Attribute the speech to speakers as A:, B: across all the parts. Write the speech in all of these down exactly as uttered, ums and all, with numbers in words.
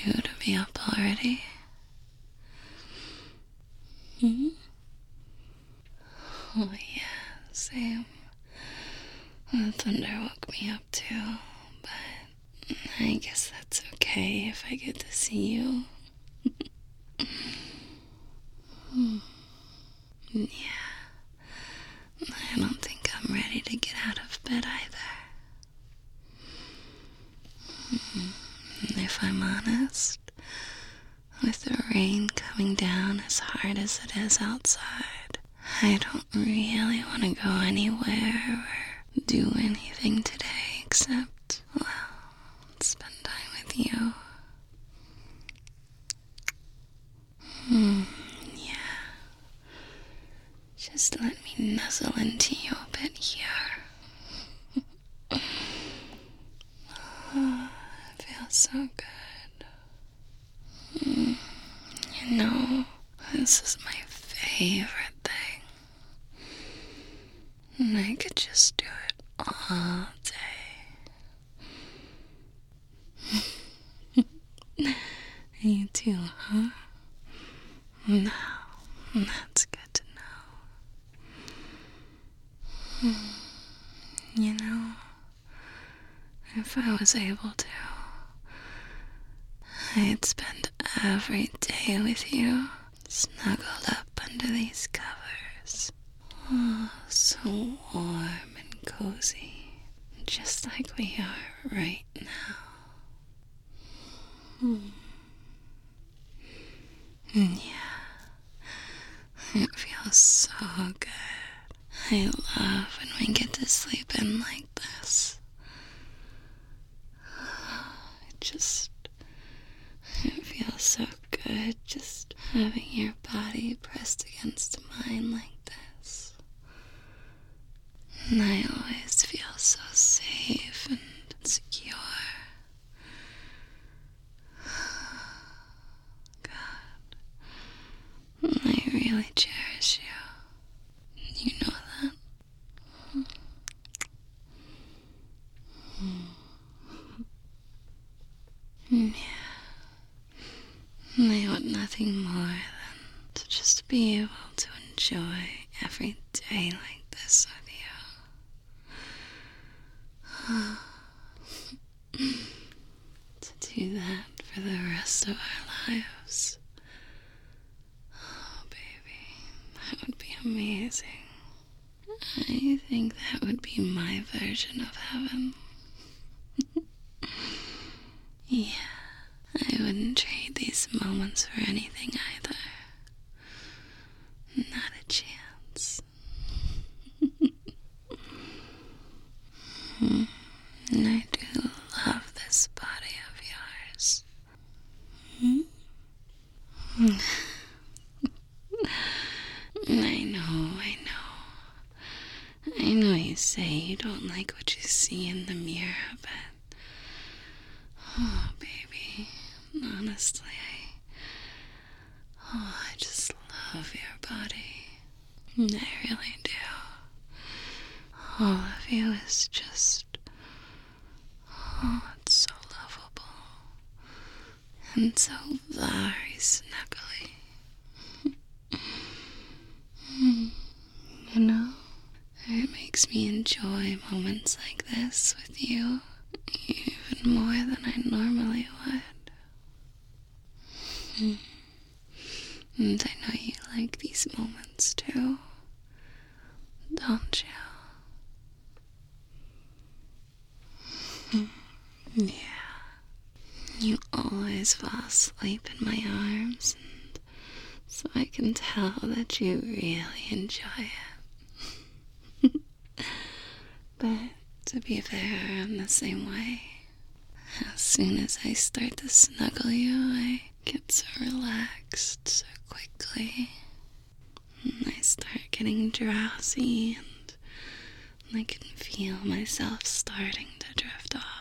A: you to be up already. Hmm? Oh, yeah, same. The thunder woke me up too, but I guess that's okay if I get to see you. Hmm. Yeah, I don't think I'm ready to get out of bed either. If I'm honest, with the rain coming down as hard as it is outside, I don't really want to go anywhere or do anything today except, well, spend time with you. Hmm, yeah. Just let me nuzzle into you a bit here. Oh, it feels so good. Mm, you know, this is my favorite thing. And I could just do it all day. You too, huh? No, that's good to know. You know, if I was able to, I'd spend every day with you, snuggled up under these covers. Oh, so warm and cozy, just like we are right now. Hmm. Yeah, it feels so good. I love when we get to sleep in like this. It just, it feels so good just having your body pressed against mine like this. And I always feel so safe and secure. God, I really cherish you. You know that? Mm. Yeah. I want nothing more than to just be able to enjoy every day like this with you. To do that for the rest of our lives. Oh, baby, that would be amazing. I think that would be my version of heaven. Yeah, I wouldn't trade these moments for anything either. Not a chance. And I do love this body of yours. Hmm? I know, I know. I know you say you don't like what you see in the mirror, but oh, baby, honestly, I, oh, I just love your body. I really do. All of you is just, oh, it's so lovable and so very snuggly. You know, it makes me enjoy moments like this with you even more than I normally would. And I know you like these moments too, don't you? Yeah. You always fall asleep in my arms, and so I can tell that you really enjoy it. But to be fair, I'm the same way. As soon as I start to snuggle you, I get so relaxed so quickly. And I start getting drowsy, and I can feel myself starting to drift off.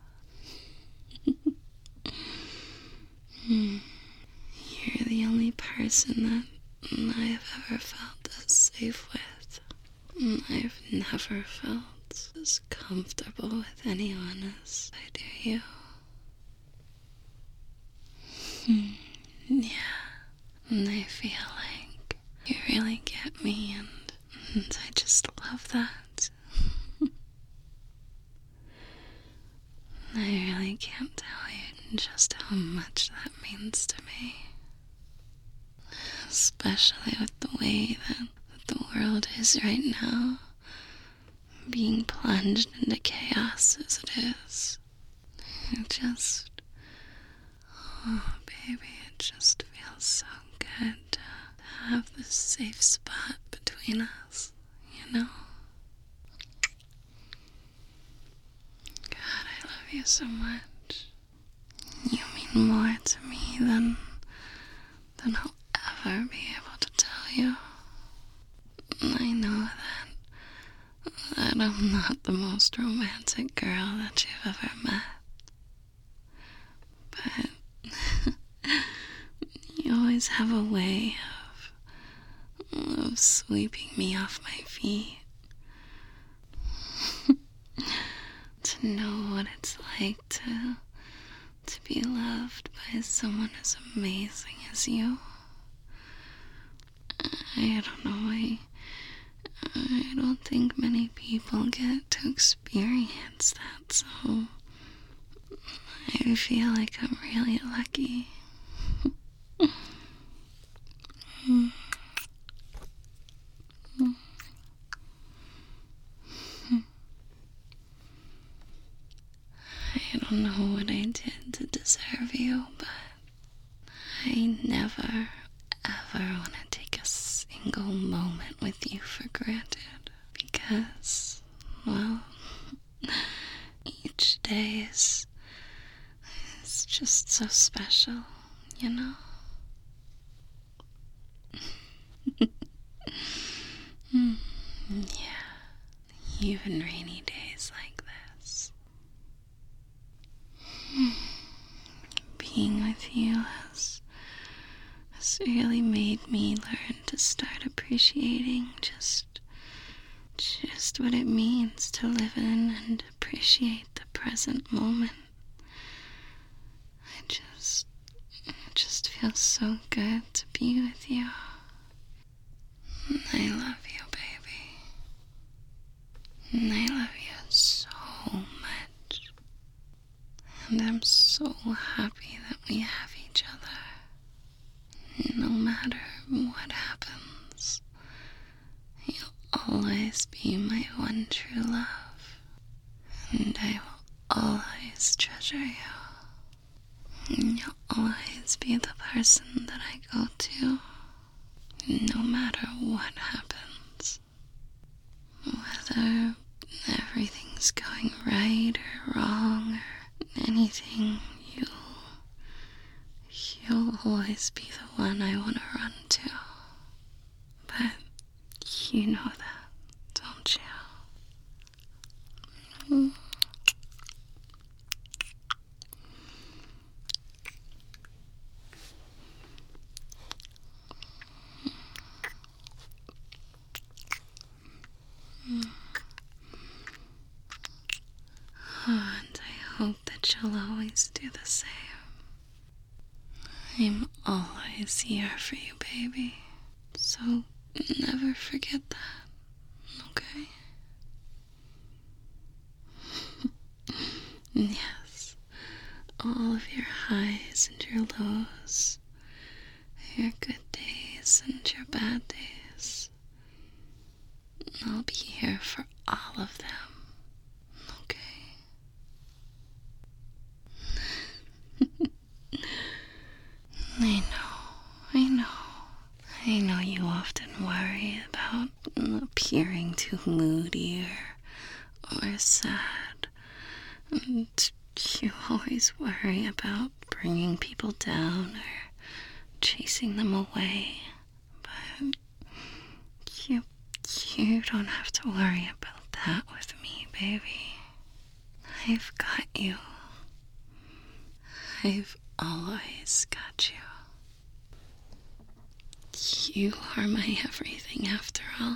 A: Hmm. You're the only person that I have ever felt this safe with. I've never felt as comfortable with anyone as I do you. And I feel like you really get me, and, and I just love that. I really can't tell you just how much that means to me. Especially with the way that, that the world is right now. Being plunged into chaos as it is. It just... Oh, baby, it just feels so good to have this safe spot between us, you know? God, I love you so much. You mean more to me than, than I'll ever be able to tell you. I know that, that I'm not the most romantic girl that you've ever met. But you always have a way of, of sweeping me off my feet. To know what it's like to, to be loved by someone as amazing as you. I don't know, I, I don't think many people get to experience that, so I feel like I'm really lucky. I don't know what I did to deserve you, but I never, ever want to take a single moment with you for granted. Because, well, each day is, is just so special, you know? Yeah, even rainy days like this. Being with you has, has really made me learn to start appreciating just, just what it means to live in and appreciate the present moment. I just, it just feels so good to be with you. I love you, baby. And I love you so much. And I'm so happy that we have each other. No matter what happens, you'll always be my one true love. And I will always treasure you. And you'll always be the person that I go to, no matter what happens. Whether everything's going right or wrong or anything, you'll, you'll always be the one I want to run to. But you know that, don't you? Mm. Oh, and I hope that you'll always do the same. I'm always here for you, baby. So never forget that, okay? Yes, all of your highs and your lows, your good days and your bad days. I'll be here for all of them. I know, I know. I know you often worry about appearing too moody or, or sad. And you always worry about bringing people down or chasing them away. But you, you don't have to worry about that with me, baby. I've got you. I've always got you. You are my everything after all.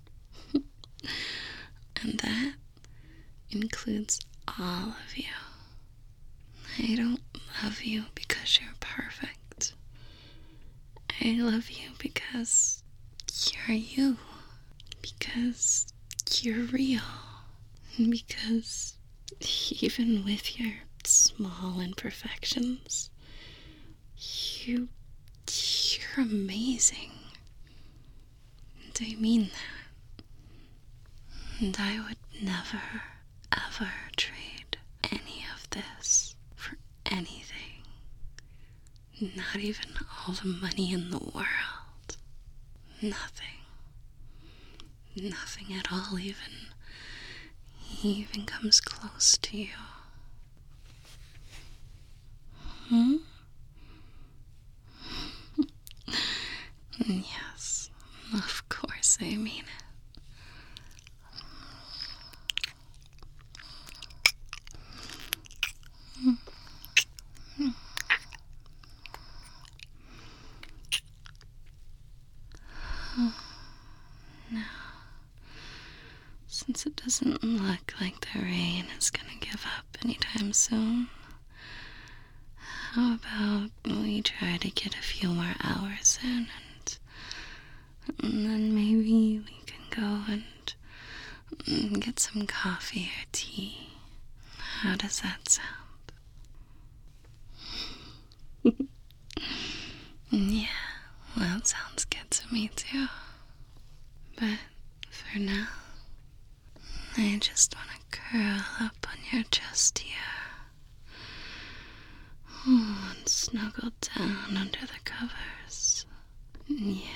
A: And that includes all of you. I don't love you because you're perfect. I I love you because you're you. Because you're real. And because even with your small imperfections, you, you're amazing. And I mean that. And I would never, ever trade any of this for anything. Not even all the money in the world. Nothing. Nothing at all even, even comes close to you. Hmm? Yes, of course I mean it. Now, since it doesn't look like the rain is gonna give up anytime soon, how about we try to get a few more hours in, and, and then maybe we can go and, and get some coffee or tea. How does that sound? Yeah, well, it sounds good to me too. But for now, I just want to curl up on your chest here. Oh, and snuggle down under the covers. Yeah.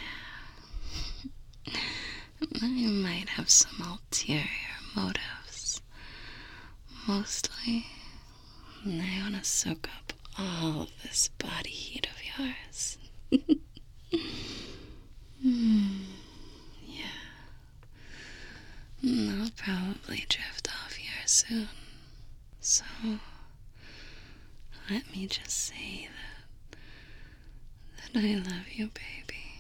A: I might have some ulterior motives. Mostly, I want to soak up all of this body heat of yours. Hmm. Yeah. I'll probably drift off here soon. So, let me just say that, that I love you, baby.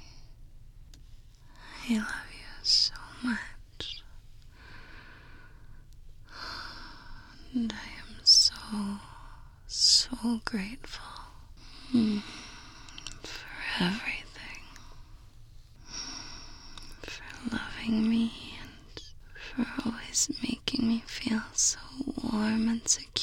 A: I love you so much. And I am so, so grateful mm, for everything. For loving me and for always making me feel so warm and secure.